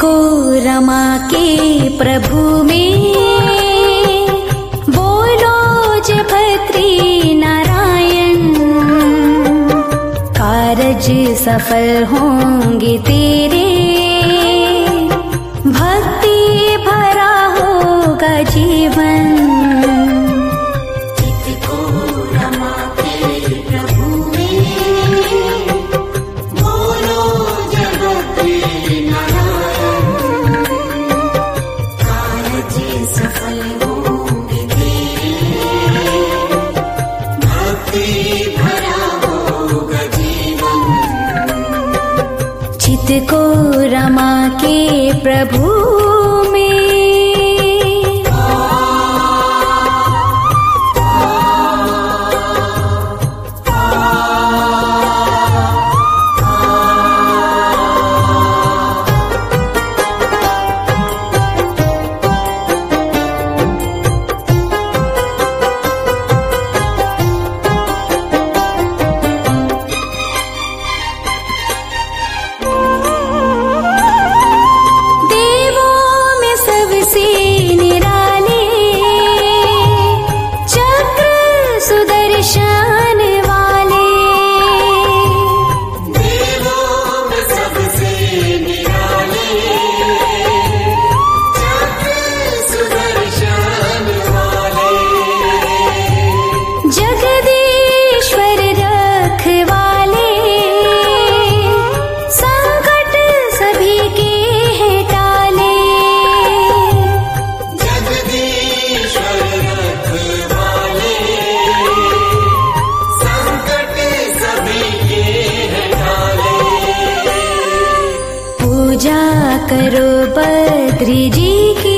को रमा के प्रभु में बोलो जय भद्री नारायण। कारज सफल होंगे तेरे, भक्ति भरा होगा जीवन। को रमा के प्रभु में करो बद्री जी की,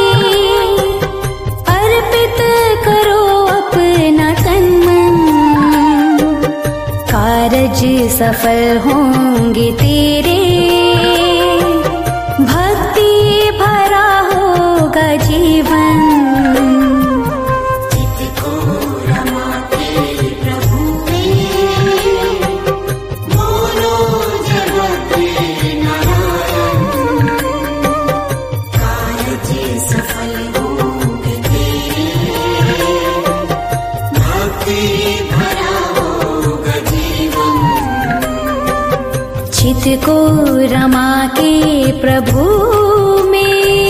अर्पित करो अपना तन मन। कारज सफल होंगे तेरे, भक्ति भरा होगा जीवन। चित को रमा के प्रभु में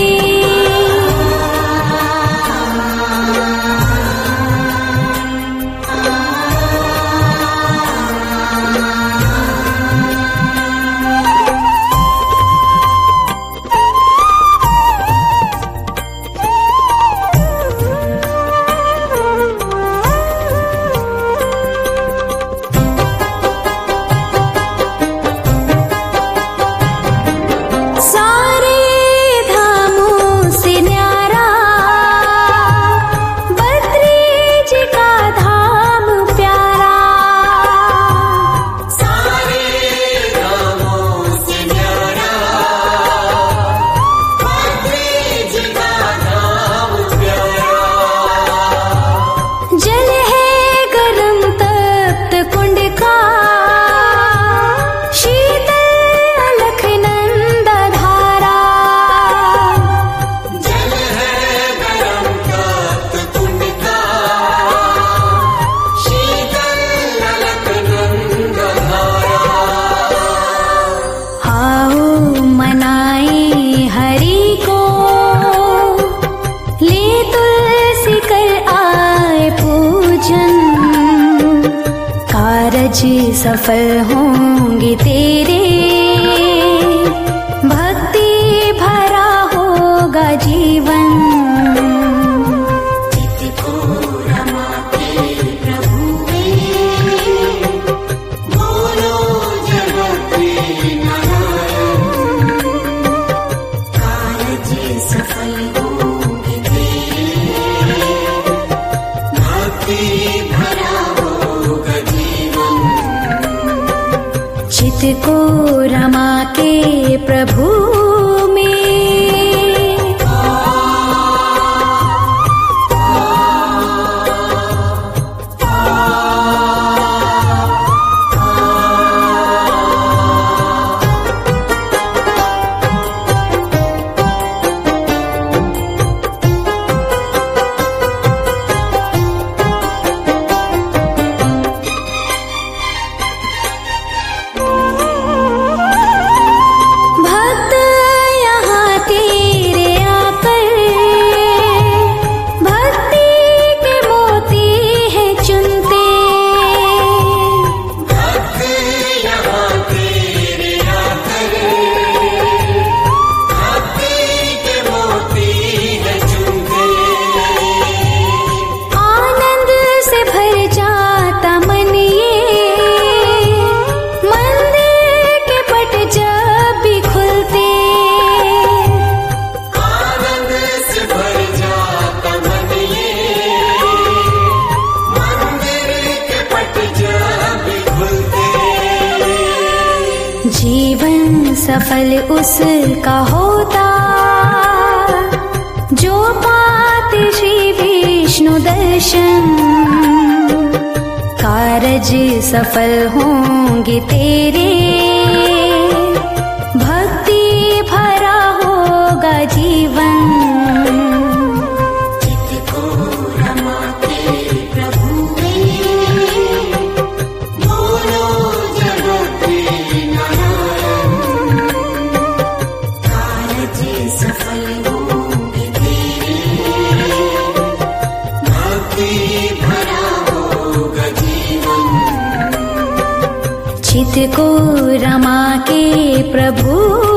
सफल होंगे तेरे, भक्ति भरा होगा जीवन। चित को रमा के प्रभु में सफल उसका होता, जो पाते श्री विष्णु दर्शन। कारज सफल होंगे तेरे, भक्ति भरा होगा जीवन। चित्त को रमाते प्रभु में, बोलो जगते नारायण। कारज सफल होंगे तेरे, भक्ति भरा होगा जीवन। चित्त को रमा के प्रभु